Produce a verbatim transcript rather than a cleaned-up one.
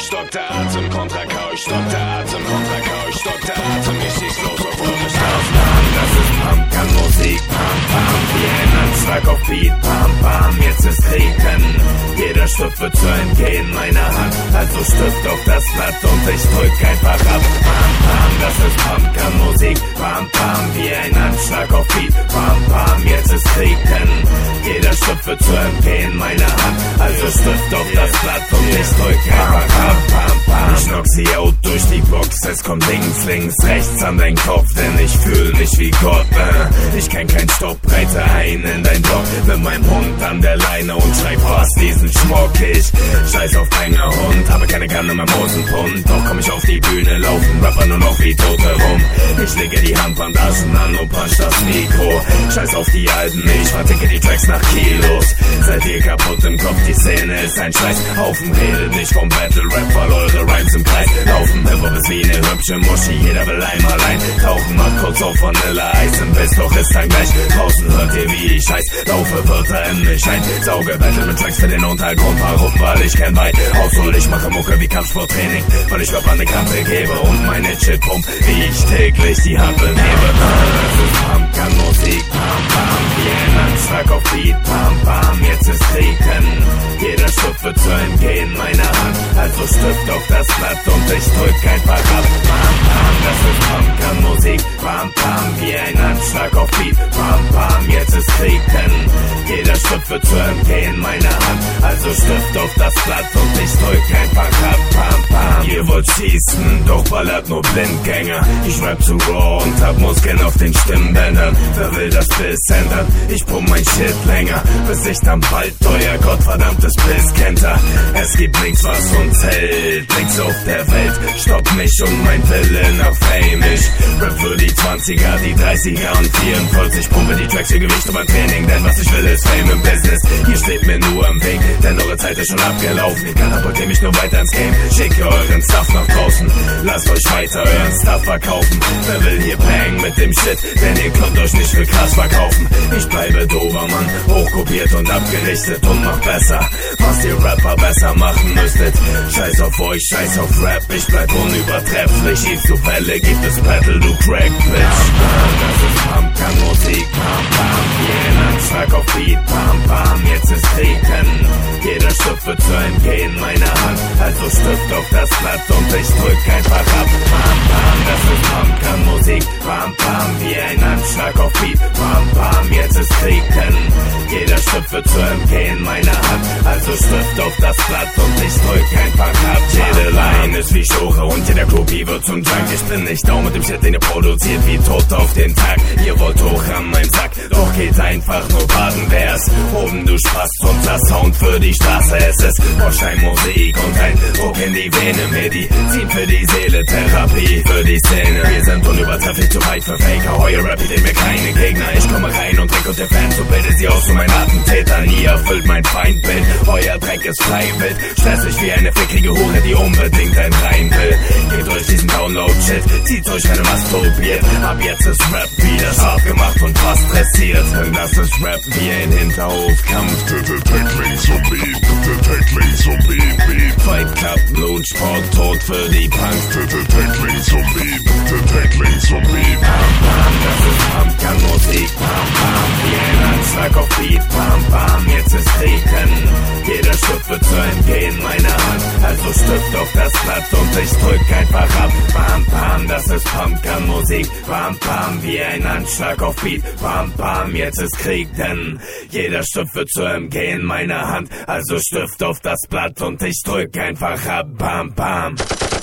stock der Atem, Kontra K, ich stock der Atem, Kontra K, ich stock der Atem, ich schieß los auf eure Straßen. Das ist Pumpgun-Musik, Pam Pam, wie ein Anschlag auf Beat, Pam Pam, jetzt ist Krieg, denn jeder Stift wird zu entgehen meiner Hand, also Stift auf das Blatt und ich drück einfach ab. Pam Pam, das ist Pumpgun-Musik, Pam Pam, wie ein Anschlag auf Beat, Pam Pam, jetzt ist Krieg, denn jeder Stift wird zu entgehen meiner Hand, also Stift auf das Blatt und ich drück einfach ab. Pam Pam, ich knock sie out durch die Box, es kommt links, links, rechts an dein Kopf, denn ich fühl mich wie Gott, äh. Ich kenn keinen Stopp, reite ein in dein Block mit meinem Hund an der Leine und schreib was diesen Schmuck. Ich scheiß auf deinen Hund, habe keine Kanne in meinem Hosenbund, doch komm ich auf die Bühne, laufen Rapper nur noch wie Tote rum. Ich lege die Handbandagen an und punch das Mikro, scheiß auf die Alben, ich verticke die Tracks nach Kilos. Seid ihr kaputt im Kopf, die Szene ist ein Scheißhaufen, redet nicht vom Battle Rap, weil eure Rhymes im Kreis laufen. Hip-Hop ist wie eine hübsche Muschi, jeder will einmal ein tauchen, macht kurz auf Vanilleeis im Biss, doch ist dann gleich draußen. Hört ihr wie ich scheiß, laufe Wörter in mich ein, sauge Battle mit Tracks für den Untergrund. Warum? Weil ich kenn weit aushol, ich mache Mucke wie Kampfsporttraining, weil ich Rap an die Kante gebe und meine Shit pump, wie ich täglich die Hand benehme. Das ist Pumpgun-Musik, Pam Pam, wie ein Anschlag auf Beat, Pam Pam, jetzt ist Krieg, denn jeder Stift wird zu entgehen meiner Hand, also Stift auf das Blatt und ich drück einfach ab. Pam Pam, das ist Pumpgun-Musik, Pam Pam, wie ein Anschlag auf Beat, Pam Pam, jetzt ist Krieg, denn jeder Stift wird zu entgehen meiner Hand, also Stift auf das Blatt und ich drück einfach ab. Pam Pam, ihr wollt schießen, doch ballert nur Blindgänger. Ich rap zu raw und hab Muskeln auf den Stimmbändern. Wer will das Biss ändern? Ich pump mein Shit länger, bis ich dann bald euer gottverdammtes Biss kenter. Es gibt nichts, was uns hält, nichts auf der Welt stoppt mich und mein Wille nach Fame. Ich rap für die zwanziger, die dreißiger und vierundvierzig, pumpe die Tracks für Gewicht über Training, denn was ich will ist Fame im Business. Ihr steht mir nur im Weg, denn eure Zeit ist schon abgelaufen. Ihr katapultiert mich nur weiter ins Game, schickt euren Stuff nach draußen, lasst euch weiter euren Stuff verkaufen. Wer will hier bang mit dem Shit, denn ihr könnt euch nicht für krass verkaufen. Ich bleibe Dobermann, hochkopiert und abgerichtet und mach besser, was ihr Rapper besser machen müsstet. Scheiß auf euch, scheiß auf Rap, ich bleib unübertrefflich. Hieb zu Welle, gibt es Battle, du Crack, Bitch. Das ist Pumpgun-Musik, Pam Pam, wie ein Anschlag auf Beat, Pam Pam, jetzt ist Krieg, denn jeder Stift wird zu entgehen meiner Hand, also Stift auf das Blatt und ich drück einfach ab. Pam Pam, das ist Pumpgun-Musik, Pam Pam, wie ein Anschlag auf Beat, Pam Pam, jetzt ist Krieg, denn jeder Stift wird zu entgehen meiner Hand, also Stift auf das Blatt und ich drück einfach ab. Jede Line ist wie Schore und jeder Kopie wird zum Junk. Ich bin nicht down mit dem Shit, den ihr produziert, wie tot auf den Tag. Ihr wollt hoch an meinem Sack, doch geht einfach nur baden, wär's oben, du Spaß, unser Sound für die Straße. Es ist Bordstein-Musik und ein Druck in die Vene, Medizin für die Seele, Therapie für die Szene. Wir sind unübertrefflich zu weit für Faker, euer Rap bietet mir keine Gegner. Ich komme rein und trick und der Fan, so bildet sie aus zu meinen Attentätern. Ihr erfüllt mein Feindbild, euer Dreck ist freiwild, stressig wie eine fickrige Hure, die unbedingt ein rein will. Gebt euch diesen Download-Shit, zieht euch, wenn ihr masturbiert. Ab jetzt ist Rap wieder scharf gemacht und fast dressiert, denn das ist Rap wie ein Hinterhofkampf. Tackling zum Beat, Tackling zum Beat, Beat. Fight Club, Blutsport, Tod für die Punks. Tackling zum Beat, Tackling zum Beat. Pam Pam, das ist Pumpgun-Musik, Pam Pam, wie ein Anschlag auf Beat, Pam Pam, jetzt ist Krieg, denn jeder Stift wird zu entgehen meiner Hand, also Stift auf das Blatt und ich drück einfach ab. Pam Pam, das ist Pumpgun-Musik, Pam Pam, wie ein Anschlag auf Beat, Pam Pam, jetzt ist Krieg, denn jeder Stift wird zu entgehen meiner Hand, also Stift auf das Blatt und ich drück einfach ab. Pam Pam.